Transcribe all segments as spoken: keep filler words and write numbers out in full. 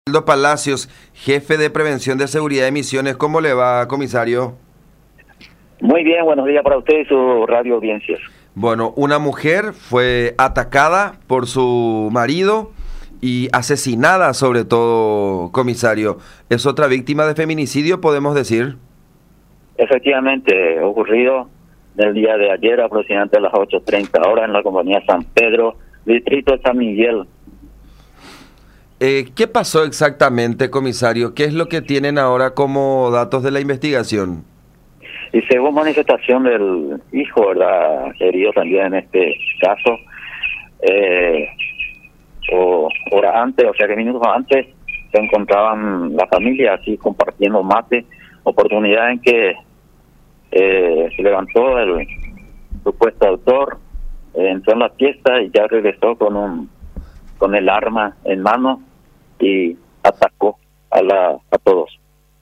Matildo Palacios, jefe de Prevención de Seguridad de Misiones. ¿Cómo le va, comisario? Muy bien, buenos días para usted y su radio audiencias. Bueno, una mujer fue atacada por su marido y asesinada, sobre todo, comisario. ¿Es otra víctima de feminicidio, podemos decir? Efectivamente, ocurrido el día de ayer aproximadamente a las ocho treinta horas en la compañía San Pedro, distrito de San Miguel. Eh, ¿Qué pasó exactamente, comisario? ¿Qué es lo que tienen ahora como datos de la investigación? Y según manifestación del hijo, ¿verdad?, herido también en este caso, eh, o hora antes, o sea que minutos antes, se encontraban la familia así compartiendo mate, oportunidad en que eh, se levantó el supuesto autor, eh, entró en la fiesta y ya regresó con un con el arma en mano y atacó a la a todos.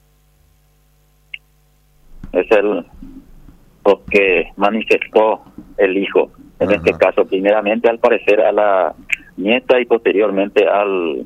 Es el lo que manifestó el hijo, en Ajá. este caso, primeramente al parecer a la nieta y posteriormente al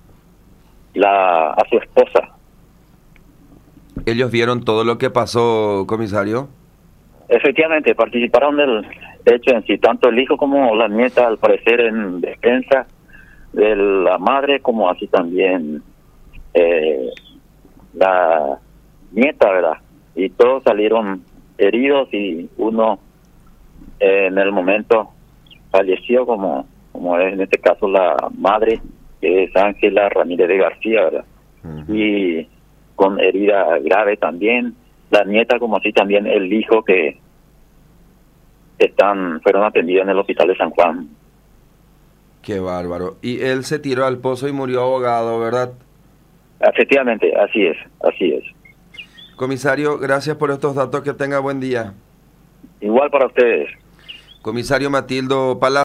la a su esposa. ¿Ellos vieron todo lo que pasó, comisario? Efectivamente, participaron del hecho en sí, tanto el hijo como la nieta, al parecer en defensa de la madre, como así también eh, la nieta, ¿verdad? Y todos salieron heridos y uno eh, en el momento falleció, como como es en este caso la madre, que es Ángela Ramírez de García, ¿verdad? Uh-huh. Y con herida grave también la nieta, como así también el hijo, que están fueron atendidos en el hospital de San Juan. Qué bárbaro. Y él se tiró al pozo y murió ahogado, ¿verdad? Efectivamente, así es, así es. Comisario, gracias por estos datos, que tenga buen día. Igual para ustedes. Comisario Matildo Palacios.